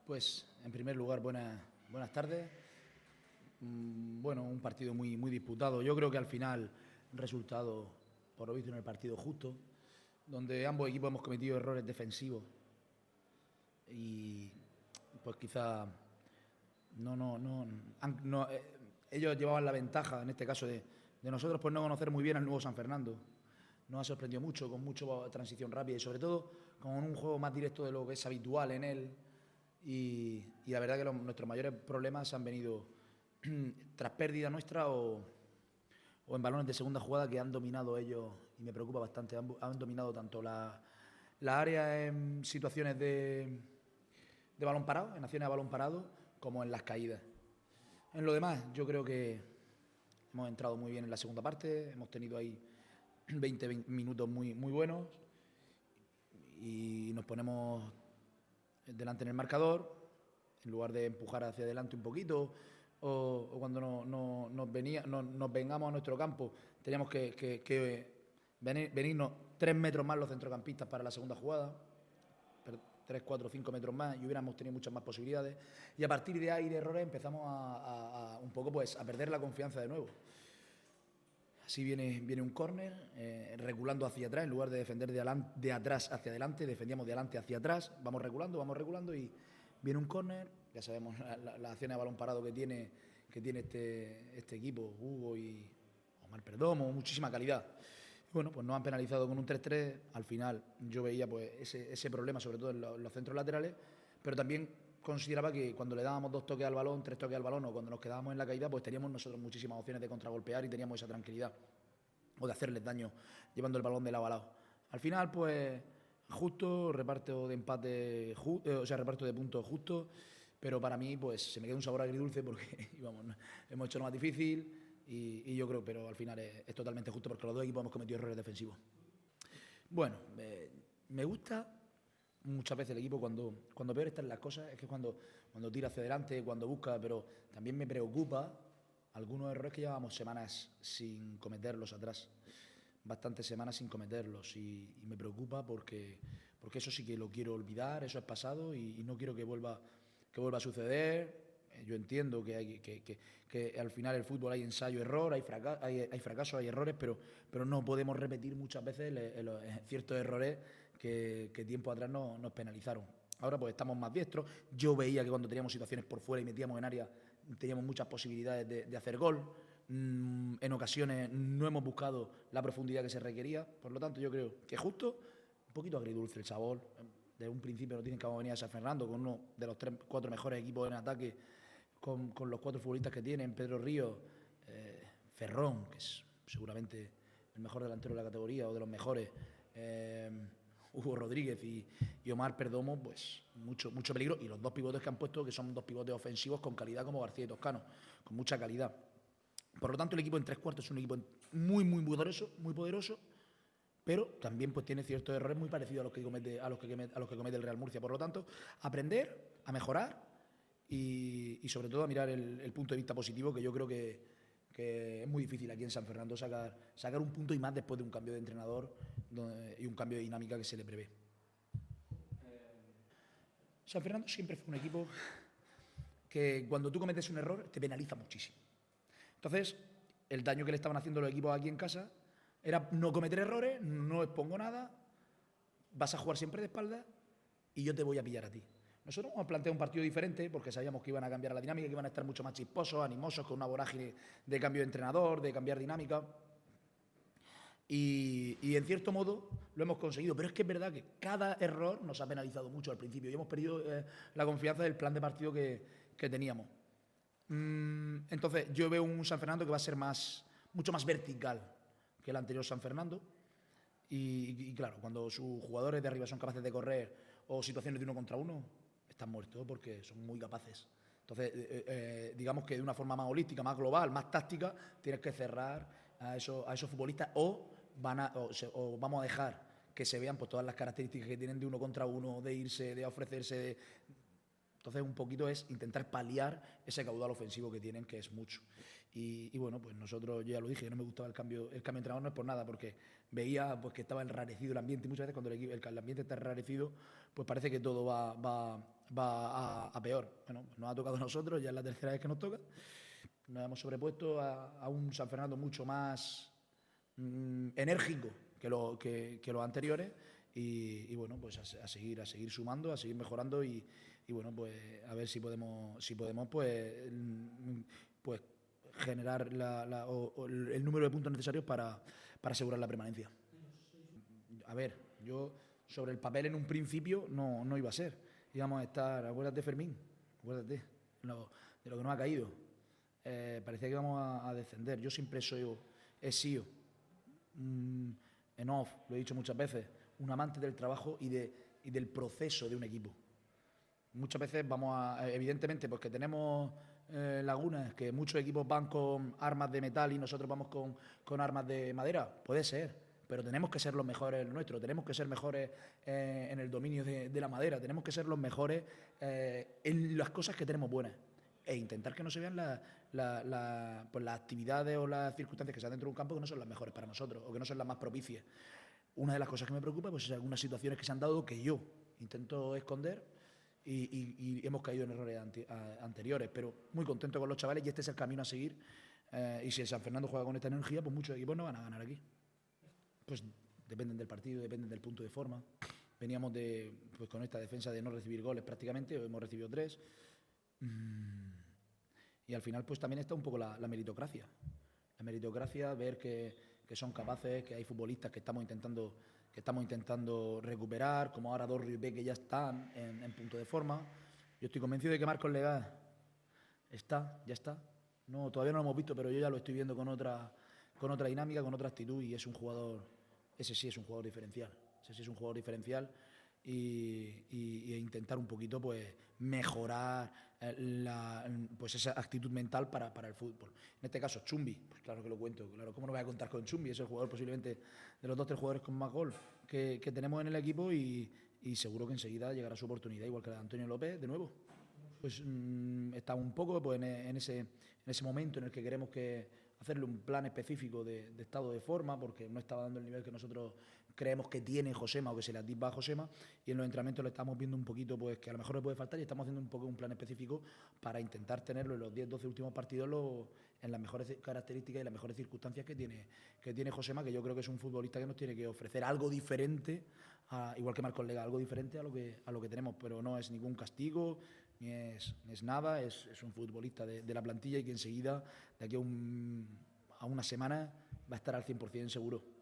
Pues, en primer lugar, buenas tardes. Bueno, un partido muy disputado. Yo creo que al final, resultado, por lo visto, en el partido justo, donde ambos equipos hemos cometido errores defensivos y, pues quizá ellos llevaban la ventaja, en este caso, de nosotros por no conocer muy bien al nuevo San Fernando. Nos ha sorprendido mucho, con mucha transición rápida y sobre todo con un juego más directo de lo que es habitual en él. Y la verdad que nuestros mayores problemas han venido tras pérdida nuestra o en balones de segunda jugada que han dominado ellos, y me preocupa bastante. Han dominado tanto la área en situaciones de balón parado, en acciones de balón parado, como en las caídas. En lo demás, yo creo que hemos entrado muy bien en la segunda parte, hemos tenido ahí 20 minutos muy buenos y nos ponemos delante en el marcador, en lugar de empujar hacia adelante un poquito, o cuando nos vengamos a nuestro campo, teníamos que venirnos 3 metros más los centrocampistas para la segunda jugada, 3, 4, 5 metros más, y hubiéramos tenido muchas más posibilidades. Y a partir de ahí, de errores, empezamos a un poco pues a perder la confianza de nuevo. Así viene un córner, reculando hacia atrás, en lugar de defender de atrás hacia adelante, defendíamos de adelante hacia atrás, vamos regulando y viene un córner. Ya sabemos la acción de balón parado que tiene este equipo, Hugo y Omar Perdomo, muchísima calidad. Y bueno, pues nos han penalizado con un 3-3. Al final yo veía pues ese problema, sobre todo en los centros laterales, pero también consideraba que cuando le dábamos 2 toques al balón, 3 toques al balón, o cuando nos quedábamos en la caída, pues teníamos nosotros muchísimas opciones de contragolpear y teníamos esa tranquilidad, o de hacerles daño llevando el balón de lado a lado. Al final, pues justo, reparto de empate, reparto de puntos justo, pero para mí pues se me queda un sabor agridulce porque hemos hecho lo más difícil y yo creo, pero al final es totalmente justo porque los dos equipos hemos cometido errores defensivos. Bueno, me gusta muchas veces el equipo cuando peor están las cosas, es que cuando tira hacia adelante, cuando busca, pero también me preocupa algunos errores que llevábamos semanas sin cometerlos atrás, bastantes semanas sin cometerlos, y me preocupa porque eso sí que lo quiero olvidar, eso es pasado y no quiero que vuelva a suceder. Yo entiendo que al final el fútbol hay ensayo-error, hay fracasos, hay errores, pero no podemos repetir muchas veces ciertos errores que tiempo atrás nos penalizaron. Ahora pues estamos más diestros. Yo veía que cuando teníamos situaciones por fuera y metíamos en área teníamos muchas posibilidades de hacer gol. En ocasiones no hemos buscado la profundidad que se requería. Por lo tanto, yo creo que justo, un poquito agridulce el sabor. De un principio no tienen que venir a San Fernando con uno de los 3, 4 mejores equipos en ataque, con los 4 futbolistas que tienen: Pedro Ríos, Ferrón, que es seguramente el mejor delantero de la categoría o de los mejores, Hugo Rodríguez y Omar Perdomo, pues mucho peligro. Y los 2 pivotes que han puesto, que son 2 pivotes ofensivos con calidad, como García y Toscano, con mucha calidad. Por lo tanto, el equipo en 3/4 es un equipo muy poderoso, pero también pues tiene ciertos errores muy parecidos a los que comete el Real Murcia. Por lo tanto, aprender, a mejorar y sobre todo a mirar el punto de vista positivo, que yo creo que es muy difícil aquí en San Fernando sacar un punto y más después de un cambio de entrenador y un cambio de dinámica que se le prevé. San Fernando siempre fue un equipo que cuando tú cometes un error te penaliza muchísimo. Entonces, el daño que le estaban haciendo los equipos aquí en casa era no cometer errores, no expongo nada, vas a jugar siempre de espaldas y yo te voy a pillar a ti. Nosotros hemos planteado un partido diferente porque sabíamos que iban a cambiar la dinámica, que iban a estar mucho más chisposos, animosos, con una vorágine de cambio de entrenador, de cambiar dinámica. Y en cierto modo lo hemos conseguido, pero es que es verdad que cada error nos ha penalizado mucho al principio y hemos perdido la confianza del plan de partido que teníamos. Entonces yo veo un San Fernando que va a ser mucho más vertical que el anterior San Fernando y claro, cuando sus jugadores de arriba son capaces de correr o situaciones de 1 contra 1, están muertos porque son muy capaces. Entonces, digamos que de una forma más holística, más global, más táctica, tienes que cerrar a esos futbolistas o vamos a dejar que se vean pues todas las características que tienen de 1 contra 1, de irse, de ofrecerse, Entonces, un poquito es intentar paliar ese caudal ofensivo que tienen, que es mucho. Y bueno, pues nosotros, yo ya lo dije, que no me gustaba el cambio de entrenador, no es por nada, porque veía pues que estaba enrarecido el ambiente. Y muchas veces cuando el ambiente está enrarecido, pues parece que todo va va a peor. Bueno, nos ha tocado a nosotros, ya es la tercera vez que nos toca. Nos hemos sobrepuesto a un San Fernando mucho más enérgico que los anteriores y bueno, pues a seguir sumando, a seguir mejorando y bueno, pues a ver si podemos pues generar el número de puntos necesarios para asegurar la permanencia. A ver, yo sobre el papel en un principio no iba a ser. Íbamos a estar, acuérdate Fermín, acuérdate de lo que nos ha caído. Parecía que íbamos a descender. Yo siempre he sido en off, lo he dicho muchas veces, un amante del trabajo y del proceso de un equipo. Muchas veces evidentemente, pues que tenemos lagunas, que muchos equipos van con armas de metal y nosotros vamos con armas de madera, puede ser, pero tenemos que ser los mejores en lo nuestro, tenemos que ser mejores en el dominio de la madera, tenemos que ser los mejores en las cosas que tenemos buenas e intentar que no se vean pues las actividades o las circunstancias que se dan dentro de un campo que no son las mejores para nosotros o que no son las más propicias. Una de las cosas que me preocupa pues, es algunas situaciones que se han dado que yo intento esconder y hemos caído en errores anteriores, pero muy contento con los chavales y este es el camino a seguir. Y si el San Fernando juega con esta energía, pues muchos equipos no van a ganar aquí. Pues dependen del partido, dependen del punto de forma. Veníamos pues con esta defensa de no recibir goles prácticamente, hoy hemos recibido 3. Y al final pues también está un poco la meritocracia. La meritocracia, ver que son capaces, que hay futbolistas que estamos intentando recuperar, como ahora Dorri y que ya están en punto de forma. Yo estoy convencido de que Marcos Legaz ya está. No, todavía no lo hemos visto, pero yo ya lo estoy viendo con otra dinámica, con otra actitud y ese sí es un jugador diferencial. Ese sí es un jugador diferencial y intentar un poquito pues mejorar pues esa actitud mental para el fútbol. En este caso, Chumbi, pues claro que lo cuento, claro, ¿cómo no voy a contar con Chumbi? Es el jugador posiblemente de los 2 o 3 jugadores con más gol que tenemos en el equipo y seguro que enseguida llegará su oportunidad, igual que la de Antonio López, de nuevo. Pues está un poco pues, en ese momento en el que queremos hacerle un plan específico de estado de forma, porque no estaba dando el nivel que nosotros creemos que tiene Josema o que se le atisba a Josema, y en los entrenamientos le estamos viendo un poquito pues que a lo mejor le puede faltar y estamos haciendo un poco un plan específico para intentar tenerlo en los 10-12 últimos partidos en las mejores características y las mejores circunstancias que tiene Josema, que yo creo que es un futbolista que nos tiene que ofrecer algo diferente, igual que Marcos Lega, algo diferente a lo que tenemos, pero no es ningún castigo, ni es nada, es un futbolista de la plantilla y que enseguida, de aquí a una semana, va a estar al 100% seguro.